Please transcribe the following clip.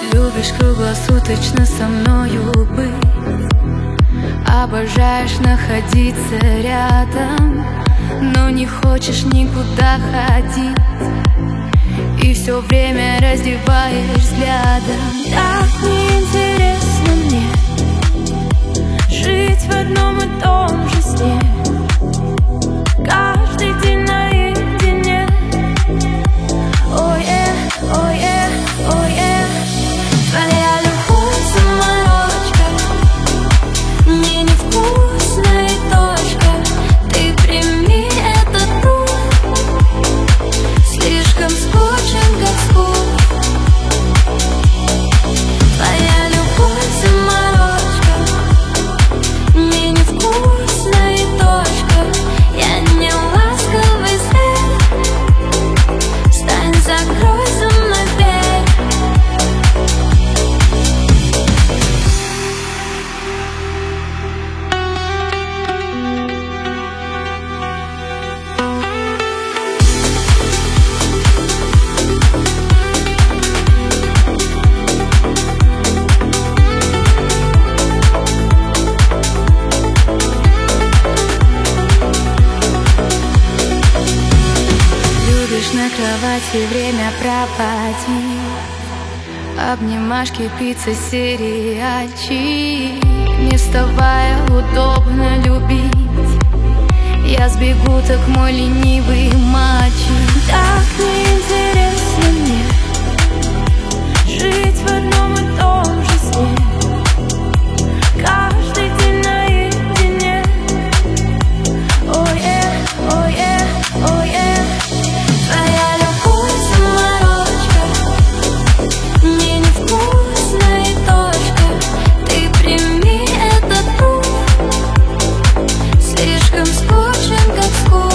Любишь круглосуточно со мною быть, обожаешь находиться рядом, но не хочешь никуда ходить, и все время раздеваешь взглядом. Так неинтересно мне жить в одном и том же сне, каждый день наедине. Ой-е, ой-е, ой-е. Твоя любовь заморочка, мне невкусная точка. Ты прими этот труд, слишком скучен, как скуп. Твоя любовь заморочка, мне невкусная точка. Я не ласковый зверь, встань, закрой за мной дверь. На кровати время проводить, обнимашки, пицца, сериальчик. Не вставая, удобно любить. Я сбегу, так мой ленивый мальчик. Так неинтересно мне жить в одном и том же сне, каждый день наедине. Ой-е, ой-е, ой-е. Твоя любовь заморочка, мне невкусная точка. Ты прими этот труд, слишком скучен, как скуп.